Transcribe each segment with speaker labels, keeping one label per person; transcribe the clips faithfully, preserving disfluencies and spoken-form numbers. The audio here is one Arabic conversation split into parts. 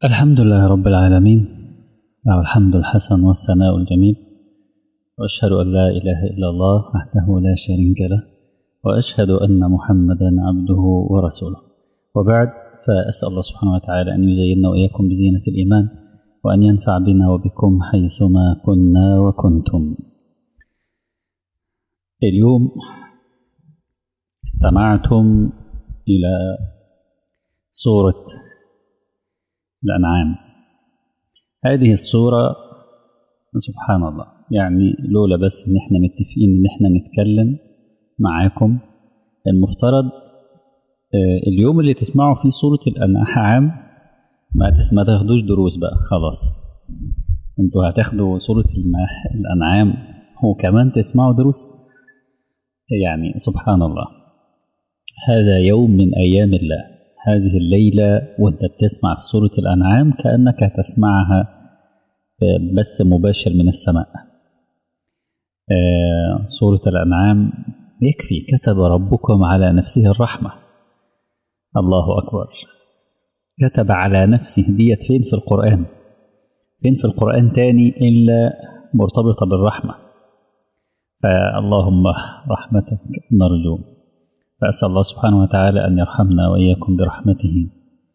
Speaker 1: الحمد لله رب العالمين، له الحمد الحسن والثناء الجميل، وأشهد أن لا إله إلا الله وحده لا شريك له، وأشهد أن محمدا عبده ورسوله. وبعد، فأسأل الله سبحانه وتعالى أن يزيننا وإياكم بزينة الإيمان، وأن ينفع بنا وبكم حيثما كنا وكنتم. اليوم استمعتم إلى سورة الأنعام. هذه السورة سبحان الله، يعني لولا بس إن احنا متفقين إن احنا نتكلم معاكم، المفترض اليوم اللي تسمعوا فيه سورة الأنعام ما تسمع تاخدوش دروس بقى، خلاص انتوا هتاخدوا سورة الأنعام وكمان تسمعوا دروس. يعني سبحان الله، هذا يوم من أيام الله. هذه الليلة وانت بتسمع في سورة الأنعام كأنك تسمعها بث مباشر من السماء. آه سورة الأنعام يكفي كتب ربكم على نفسه الرحمة. الله أكبر، كتب على نفسه ديت فين في القرآن؟ فين في القرآن تاني إلا مرتبطة بالرحمة؟ فاللهم رحمتك نرجو، فأسأل الله سبحانه وتعالى أن يرحمنا وإياكم برحمته.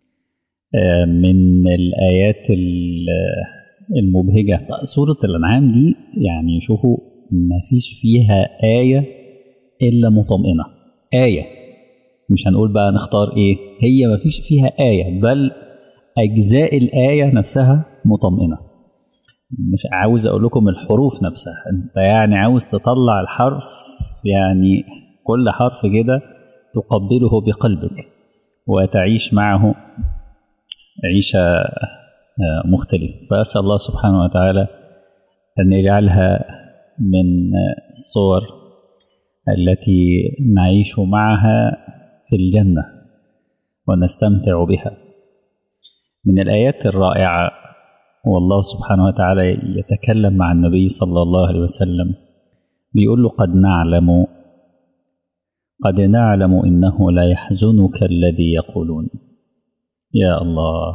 Speaker 1: من الآيات المبهجة سورة الأنعام دي، يعني شوفوا ما فيش فيها آية إلا مطمئنة. آية، مش هنقول بقى نختار إيه، هي ما فيش فيها آية، بل أجزاء الآية نفسها مطمئنة. مش عاوز أقول لكم الحروف نفسها، أنت يعني عاوز تطلع الحرف، يعني كل حرف كده تقبله بقلبك وتعيش معه عيشة مختلفة. فأسأل الله سبحانه وتعالى أن يجعلها من الصور التي نعيش معها في الجنة ونستمتع بها. من الآيات الرائعة، والله سبحانه وتعالى يتكلم مع النبي صلى الله عليه وسلم، بيقول له: قد نعلم قد نعلم إنه لا يحزنك الذي يقولون. يا الله،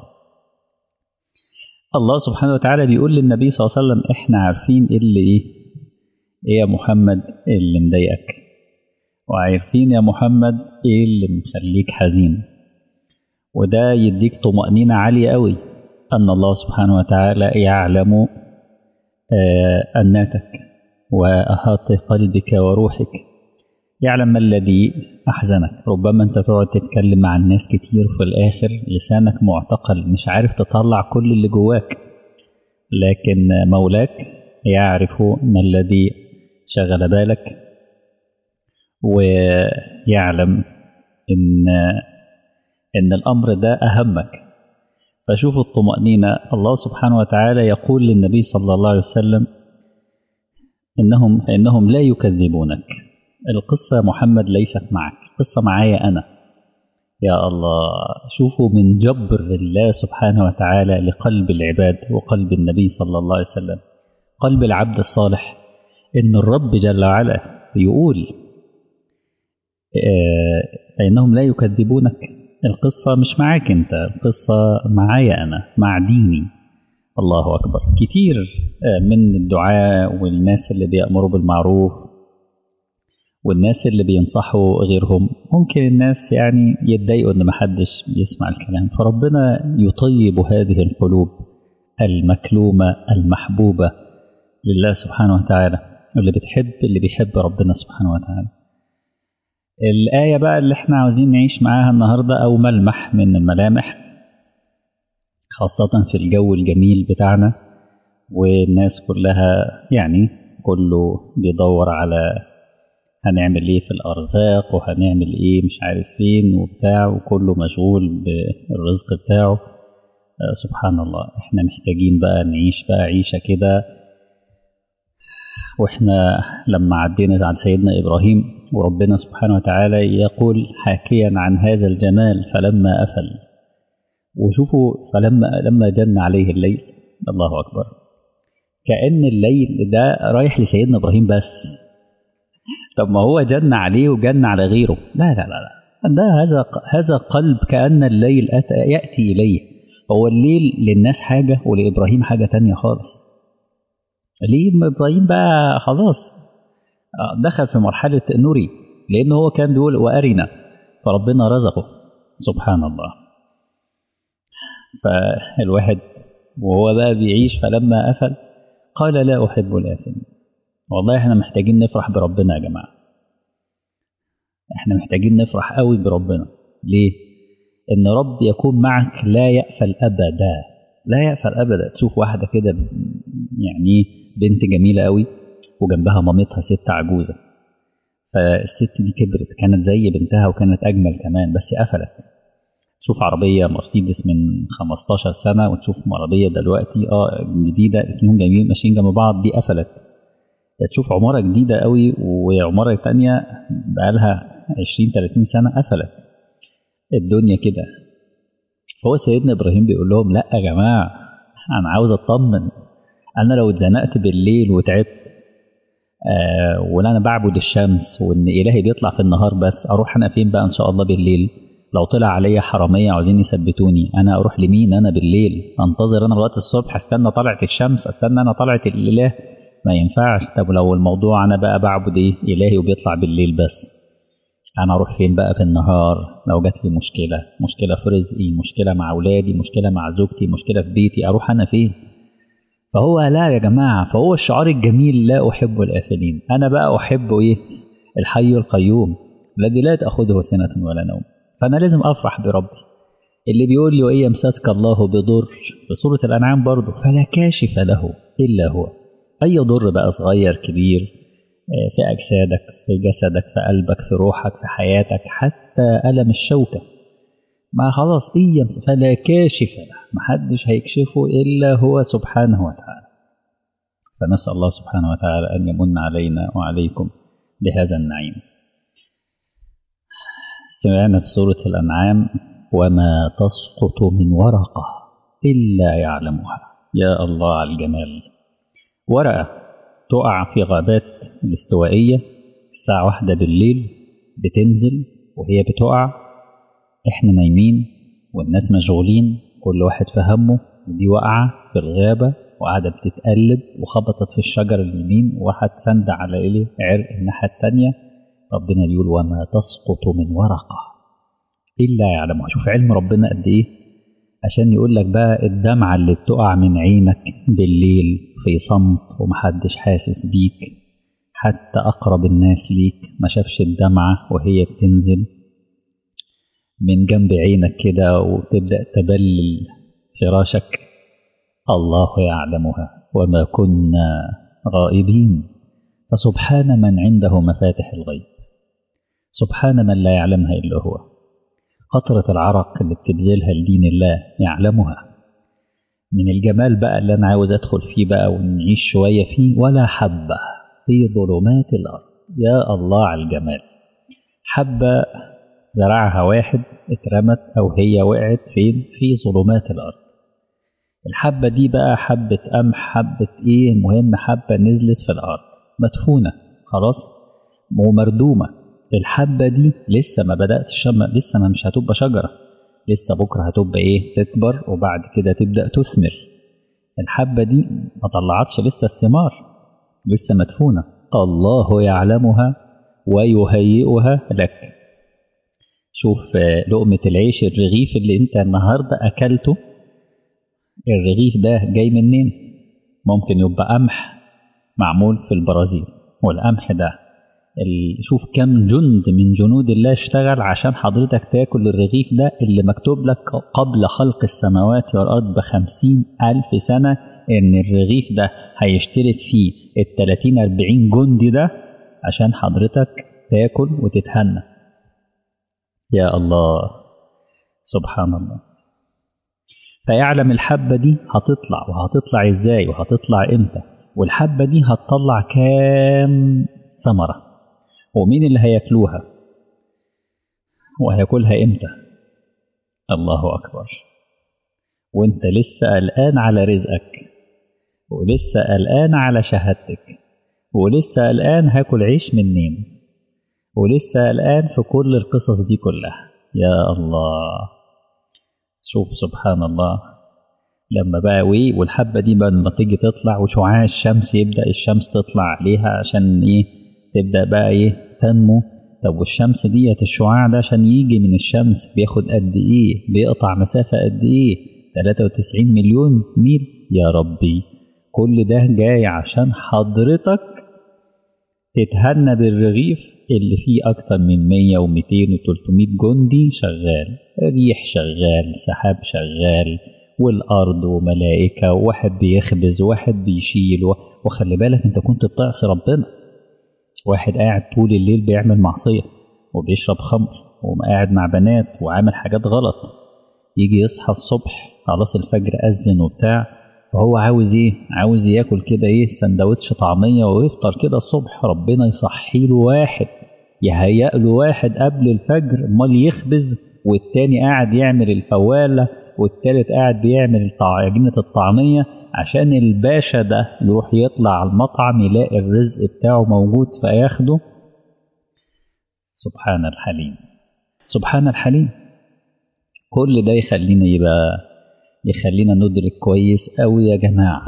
Speaker 1: الله سبحانه وتعالى بيقول للنبي صلى الله عليه وسلم: احنا عارفين إيه اللي ايه ايه يا محمد اللي مضايقك، وعارفين يا محمد ايه اللي مخليك حزين. وده يديك طمأنينة عالية قوي، أن الله سبحانه وتعالى يعلم آه أناتك وأحاط قلبك وروحك، يعلم ما الذي أحزنك. ربما أنت تقعد تتكلم مع الناس كتير وفي الآخر لسانك معتقل، مش عارف تطلع كل اللي جواك، لكن مولاك يعرف ما الذي شغل بالك، ويعلم إن إن الأمر ده أهمك. فشوفوا الطمأنينة، الله سبحانه وتعالى يقول للنبي صلى الله عليه وسلم: إنهم فإنهم لا يكذبونك. القصة محمد ليست معك، القصة معايا أنا. يا الله، شوفوا من جبر الله سبحانه وتعالى لقلب العباد وقلب النبي صلى الله عليه وسلم، قلب العبد الصالح، إن الرب جل وعلا يقول فإنهم لا يكذبونك. القصة مش معاك أنت، القصة معايا أنا، مع ديني. الله أكبر. كتير من الدعاء والناس اللي بيأمروا بالمعروف والناس اللي بينصحوا غيرهم، ممكن الناس يعني يتضايقوا ان محدش بيسمع الكلام، فربنا يطيب هذه القلوب المكلومة المحبوبة لله سبحانه وتعالى، اللي بتحب اللي بيحب ربنا سبحانه وتعالى. الآية بقى اللي احنا عاوزين نعيش معاها النهاردة، أو ملمح من الملامح، خاصة في الجو الجميل بتاعنا، والناس كلها يعني كله بيدور على هنعمل ايه في الأرزاق، وهنعمل ايه مش عارف فين وبتاع، وكله مشغول بالرزق بتاعه. آه سبحان الله، احنا محتاجين بقى نعيش بقى عيشة كده. واحنا لما عدينا عن سيدنا إبراهيم، وربنا سبحانه وتعالى يقول حاكيا عن هذا الجمال: فلما أفل. وشوفوا فلما لما جن عليه الليل. الله أكبر، كأن الليل ده رايح لسيدنا إبراهيم بس. طب ما هو جن عليه وجن على غيره. لا لا لا لا، ده هذا هذا قلب كأن الليل أتى يأتي إليه، هو الليل للناس حاجة ولإبراهيم حاجة تانية خالص. ليه؟ ما إبراهيم بقى خلاص دخل في مرحلة نوري، لأن هو كان بيقول وأرنا، فربنا رزقه. سبحان الله. فالواحد وهو بقى بيعيش فلما أفل قال لا أحب الآفلين. والله احنا محتاجين نفرح بربنا يا جماعة، احنا محتاجين نفرح قوي بربنا. ليه؟ ان رب يكون معك لا يأفل أبدا، لا يأفل أبدا. تشوف واحدة كده يعني بنت جميلة قوي وجنبها مامتها ست عجوزة، فالست دي كبرت كانت زي بنتها وكانت أجمل كمان بس قفلت. تشوف عربية مرسيدس من خمستاشر سنة وتشوف عربية دلوقتي اه جديدة الاثنين جايين ماشيين جنب بعض، دي قفلت. تشوف عمارة جديدة قوي وعمارة تانية بقالها عشرين تلاتين سنة قفلت. الدنيا كده. هو سيدنا إبراهيم بيقول لهم لا يا جماعة، أنا عاوز أطمن. أنا لو اتزنقت بالليل وتعبت آه ولا أنا بعبد الشمس وإن إلهي بيطلع في النهار بس، أروح أنا فين بقى إن شاء الله بالليل؟ لو طلع عليا حرامية عاوزين يثبتوني أنا أروح لمين أنا بالليل؟ أنتظر أنا لغاية الصبح أستنى طلعت الشمس، أستنى أنا طلعت الإله؟ ما ينفعش. طب لو الموضوع أنا بقى بعبد إيه إلهي وبيطلع بالليل بس، أنا أروح فين بقى في النهار؟ لو جات لي مشكلة، مشكلة في رزقي، مشكلة مع أولادي، مشكلة مع زوجتي، مشكلة في بيتي، أروح أنا فين؟ فهو لا يا جماعة، فهو الشعار الجميل لا أحب الآفلين. أنا بقى أحب إيه؟ الحي القيوم الذي لا تأخذه سنة ولا نوم. فأنا لازم أفرح بربي اللي بيقول لي وإن يمسسك الله بضر في سورة الأنعام برضه فلا كاشف له إلا هو. أي ضر بقى صغير كبير في أجسادك، في جسدك، في قلبك، في روحك، في حياتك، حتى ألم الشوكة، ما خلاص إيه يمسك فلا كاشف له، محدش هيكشفه إلا هو سبحانه وتعالى. فنسأل الله سبحانه وتعالى أن يمن علينا وعليكم بهذا النعيم. سمعنا في سورة الأنعام وما تسقط من ورقة إلا يعلمها. يا الله على الجمال. ورقة تقع في غابات الاستوائية الساعة واحدة بالليل، بتنزل وهي بتقع احنا نايمين والناس مشغولين كل واحد في همه، ودي وقعة في الغابة وقاعدة بتتقلب وخبطت في الشجر اليمين وواحد سند على إليه عرق الناحية التانية. ربنا بيقول وما تسقط من ورقة إلا يعلمها. شوف علم ربنا قد إيه، عشان يقول لك بقى الدمعة اللي بتقع من عينك بالليل في صمت ومحدش حاسس بيك، حتى أقرب الناس ليك ما شافش الدمعة وهي بتنزل من جنب عينك كده وتبدأ تبلل فراشك، الله يعلمها وما كنا غائبين. فسبحان من عنده مفاتح الغيب، سبحان من لا يعلمها إلا هو. قطرة العرق اللي بتبذلها لدين الله يعلمها. من الجمال بقى اللي أنا عاوز أدخل فيه بقى ونعيش شوية فيه، ولا حبة في ظلمات الأرض. يا الله على الجمال. حبة زرعها واحد اترمت أو هي وقعت فين؟ في ظلمات الأرض. الحبة دي بقى حبة قمح، حبة إيه، المهم حبة نزلت في الأرض مدفونة خلاص ومردومة. الحبة دي لسه ما بدأت الشمع، لسه ما مش هتبقى شجرة، لسه بكرة هتبقى إيه، تكبر وبعد كده تبدأ تثمر. الحبة دي ما طلعتش لسه الثمار، لسه مدفونة. الله يعلمها ويهيئها لك. شوف لقمة العيش، الرغيف اللي انت النهاردة أكلته، الرغيف ده جاي منين؟ ممكن يبقى قمح معمول في البرازيل، والقمح ده شوف كم جند من جنود الله اشتغل عشان حضرتك تاكل الرغيف ده اللي مكتوب لك قبل خلق السماوات والأرض بخمسين ألف سنة ان الرغيف ده هيشترك فيه التلاتين أربعين جندي ده عشان حضرتك تاكل وتتهنى. يا الله سبحان الله. فيعلم الحبة دي هتطلع، وهتطلع ازاي، وهتطلع امتى، والحبة دي هتطلع كام ثمرة، ومين اللي هياكلوها، وهياكلها امتى. الله أكبر. وانت لسه قلقان على رزقك، ولسه قلقان على شهادتك، ولسه قلقان هاكل عيش منين، ولسه قلقان في كل القصص دي كلها. يا الله. شوف سبحان الله. لما بقى وإيه، والحبة دي بقى لما تيجي تطلع وشعاع الشمس يبدأ الشمس تطلع عليها عشان إيه، تبدأ بقى إيه تنمو. طب والشمس ديت الشعاع ده عشان يجي من الشمس بياخد قد إيه، بيقطع مسافة قد إيه، ثلاثة وتسعين مليون ميل. يا ربي كل ده جاي عشان حضرتك تتهنى بالرغيف اللي فيه أكتر من مية ومئتين وتلتمية جندي شغال، ريح شغال، سحاب شغال، والأرض وملائكة، وواحد بيخبز وواحد بيشيل. وخلي بالك أنت كنت بتعصي ربنا، واحد قاعد طول الليل بيعمل معصية وبيشرب خمر وقاعد مع بنات وعامل حاجات غلط، يجي يصحى الصبح خلاص الفجر أذن وبتاع، فهو عاوز ايه، عاوز ياكل كده ايه سندوتش طعمية ويفطر كده الصبح، ربنا يصحي له واحد يهيأ له واحد قبل الفجر امال يخبز، والتاني قاعد يعمل الفوالة، والتالت قاعد بيعمل عجينة الطعمية عشان الباشا ده يروح يطلع على المطعم يلاقي الرزق بتاعه موجود فياخده. سبحان الحليم، سبحان الحليم. كل ده يخلينا يبقى يخلينا ندرك كويس أوي يا جماعة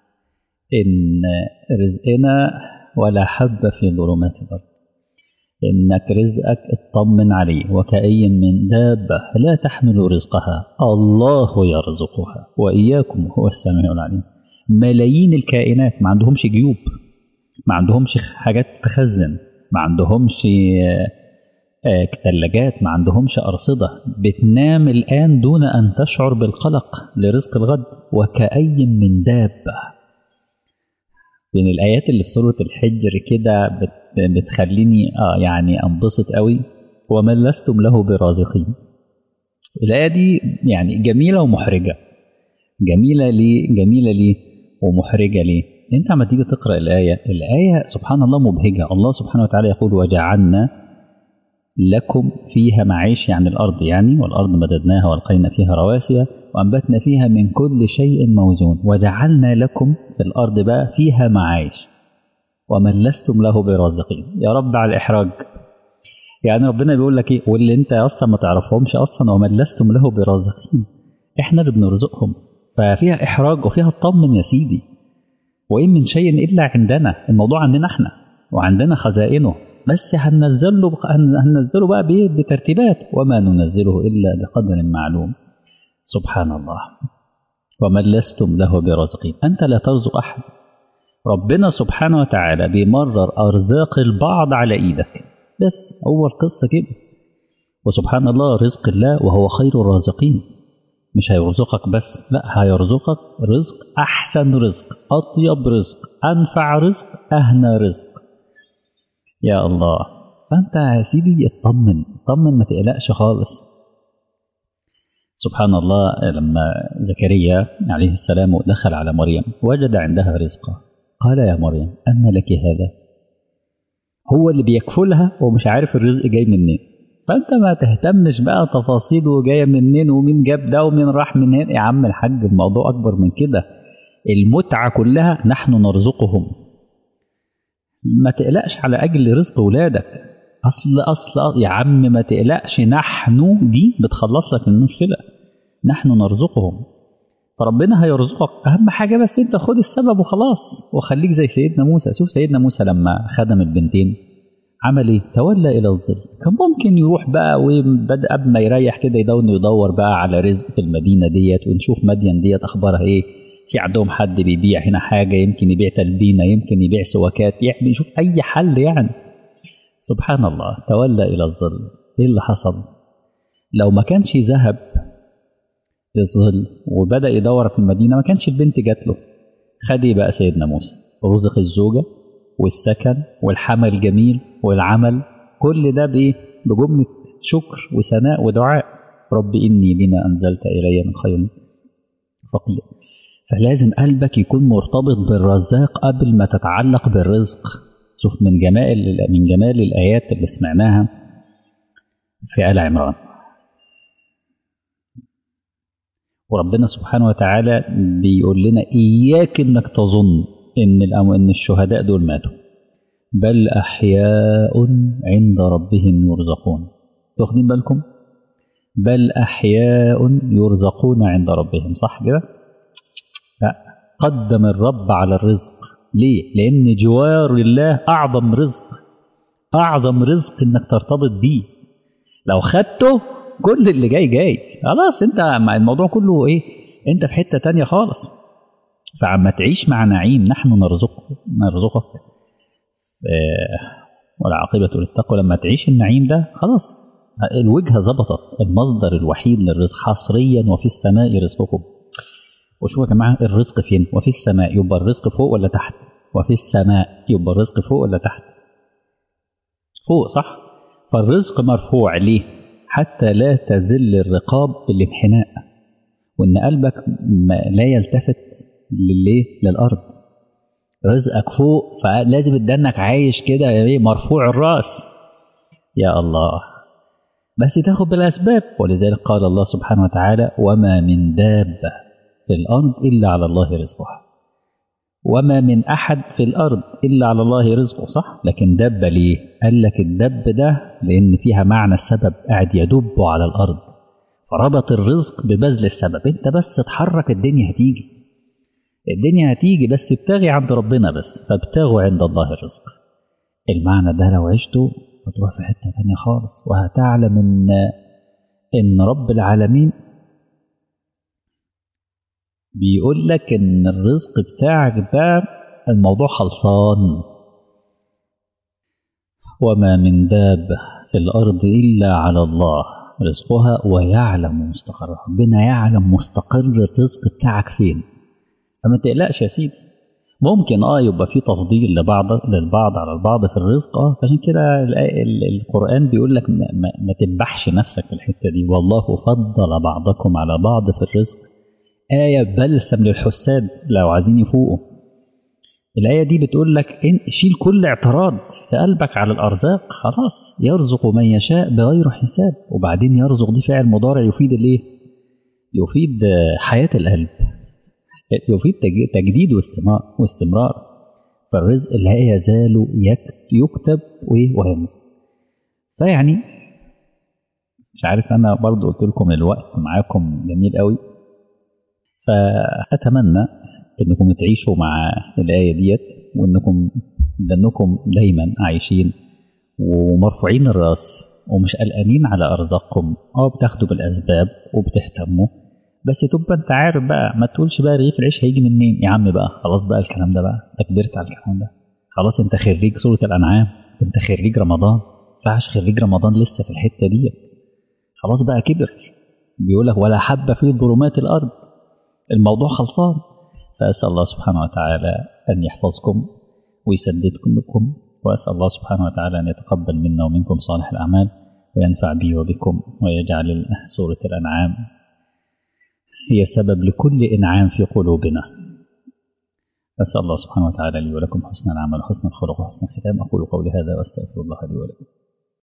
Speaker 1: إن رزقنا ولا حبة في ظلمات الأرض، إنك رزقك اطمن عليه. وكأي من دابة لا تحمل رزقها الله يرزقها وإياكم هو السميع العليم. ملايين الكائنات ما عندهمش جيوب، ما عندهمش حاجات تخزن، ما عندهمش ثلاجات، ما عندهمش أرصدة، بتنام الآن دون أن تشعر بالقلق لرزق الغد. وكأي من دابة، من الآيات اللي في سورة الحجر كده بت بتخليني آه يعني أنبسط قوي. ومن لستم له برازقين. الآية دي يعني جميلة ومحرجة. جميلة ليه؟ جميلة ليه ومحرجة ليه؟ أنت عم تيجي تقرأ الآية، الآية سبحان الله مبهجة. الله سبحانه وتعالى يقول وجعلنا لكم فيها معيش، يعني الأرض يعني، والأرض مددناها والقينا فيها رواسي وأنبتنا فيها من كل شيء موزون. وجعلنا لكم في الأرض بقى فيها معايش ومن لستم له برازقين. يا رب على الإحراج، يعني ربنا بيقول لك إيه واللي أنت أصلا ما تعرفهمش أصلا ومن لستم له برازقين، إحنا اللي بنرزقهم. ففيها إحراج وفيها اطمن يا سيدي. وإن من شيء إلا عندنا، الموضوع عندنا إحنا وعندنا خزائنه، بس هننزله هننزله بقى بترتيبات، وما ننزله إلا بقدر معلوم. سبحان الله. ومن لستم له برازقين، أنت لا ترزق أحد. ربنا سبحانه وتعالى بيمرر أرزاق البعض على إيدك، بس أول قصة كده. وسبحان الله رزق الله وهو خير الرازقين، مش هيرزقك بس، لا هيرزقك رزق أحسن رزق، أطيب رزق، أنفع رزق، أهنى رزق. يا الله. فأنت يا سيدي اطمن اطمن ما تقلقش خالص. سبحان الله لما زكريا عليه السلام دخل على مريم وجد عندها رزقا قال يا مريم أن لك هذا. هو اللي بيكفلها ومش عارف الرزق جاي منين، فأنت ما تهتمش بقى تفاصيله جاية منين ومين جاب ده ومين راح منين. يا عم الحاج الموضوع أكبر من كده، المتعة كلها نحن نرزقهم. ما تقلقش على أجل رزق ولادك، أصل أصل يا عم ما تقلقش، نحن دي بتخلص لك المشكلة، نحن نرزقهم. فربنا هيرزقك، أهم حاجة بس أنت خد السبب وخلاص، وخليك زي سيدنا موسى. شوف سيدنا موسى لما خدم البنتين عمل إيه؟ تولى إلى الظل. كان ممكن يروح بقى وبدأ قبل ما يريح كده يدون يدور بقى على رزق في المدينة ديت، ونشوف مدين ديت أخبارها إيه، في عندهم حد بيبيع هنا حاجة، يمكن يبيع تلبينة، يمكن يبيع سواكات، يعني يشوف أي حل يعني. سبحان الله تولى إلى الظل. إيه اللي حصل؟ لو ما كانش ذهب الظل وبدأ يدور في المدينة ما كانش البنت جات له. خد بقى سيدنا موسى رزق الزوجة والسكن والحمل الجميل والعمل، كل ده بإيه؟ بجملة شكر وثناء ودعاء. رب إني بما أنزلت إلي من خير فقير. فلازم قلبك يكون مرتبط بالرزاق قبل ما تتعلق بالرزق. شوف من جمال من جمال الآيات اللي سمعناها في آل عمران. وربنا سبحانه وتعالى بيقول لنا إياك إنك تظن إن إن الشهداء دول ماتوا، بل أحياء عند ربهم يرزقون. تاخدين بالكم؟ بل أحياء يرزقون عند ربهم، صح كده؟ لا، قدم الرب على الرزق. ليه؟ لأن جوار الله أعظم رزق، أعظم رزق إنك ترتبط بيه. لو خدته كل اللي جاي جاي خلاص، أنت مع الموضوع كله إيه؟ أنت في حتة تانية خالص. فعما تعيش مع نعيم نحن نرزقك نرزقك آه والعاقبة للتقوى. لما تعيش النعيم ده خلاص الوجهة ظبطت، المصدر الوحيد للرزق حصريا وفي السماء رزقكم. وشوفوا يا جماعة الرزق فين؟ وفي السماء، يبقى الرزق فوق ولا تحت؟ وفي السماء يبقى الرزق فوق ولا تحت؟ فوق، صح؟ فالرزق مرفوع ليه؟ حتى لا تزل الرقاب بالانحناء، وإن قلبك لا يلتفت لليه؟ للأرض. رزقك فوق، فلازم تدنك عايش كده مرفوع الرأس. يا الله، بس تاخد بالأسباب. ولذلك قال الله سبحانه وتعالى: وما من دابة في الأرض إلا على الله رزقها. وما من أحد في الأرض إلا على الله رزقه، صح؟ لكن دابة ليه؟ قال لك الدب ده لأن فيها معنى السبب، قاعد يدب على الأرض، فربط الرزق ببذل السبب. انت بس تحرك الدنيا هتيجي، الدنيا هتيجي، بس ابتغي عند ربنا بس، فابتغوا عند الله الرزق. المعنى ده لو عشته هتروح في حتة تانية خالص، وهتعلم ان ان رب العالمين بيقول لك ان الرزق بتاعك ده الموضوع خلصان. وما من دابة في الأرض إلا على الله رزقها ويعلم مستقرها. ربنا يعلم مستقر الرزق بتاعك فين، فما تقلقش يا سيدي. ممكن اه يبقى في تفضيل لبعض للبعض على البعض في الرزق، اه عشان كده القرآن بيقول لك ما, ما, ما تذبحش نفسك في الحتة دي. والله فضل بعضكم على بعض في الرزق، آية بلسم للحساد لو عايزين يفوقوا. الآية دي بتقول لك إن شيل كل اعتراض في قلبك على الأرزاق، خلاص يرزق من يشاء بغير حساب. وبعدين يرزق دي فعل مضارع يفيد الايه؟ يفيد حياة القلب، يفيد تجديد واستمرار. فالرزق لا يزال يكتب وينزل. فيعني مش عارف، أنا برضو قلت لكم الوقت معاكم جميل قوي، فأتمنى انكم تعيشوا مع الآية ديت، وانكم لانكم دايما عايشين ومرفوعين الراس ومش قلقانين على ارزاقكم، او بتاخدوا بالاسباب وبتهتموا. بس تبقى انت عارف بقى، ما تقولش بقى رغيف العيش هيجي منين يا عم بقى، خلاص بقى الكلام ده بقى كبرت على الكلام ده، خلاص انت خريج سورة الانعام، انت خريج رمضان، فعش خريج رمضان لسه في الحتة ديت، خلاص بقى كبر. بيقول لك ولا حبة في ظلمات الارض، الموضوع خلصان. فأسأل الله سبحانه وتعالى أن يحفظكم ويسددكم، وأسأل الله سبحانه وتعالى أن يتقبل منا ومنكم صالح الأعمال، وينفع بي وبكم، ويجعل سورة الأنعام هي سبب لكل إنعام في قلوبنا. أسأل الله سبحانه وتعالى لي ولكم حسن العمل وحسن الخلق وحسن الختام. أقول قولي هذا وأستغفر الله لي ولكم.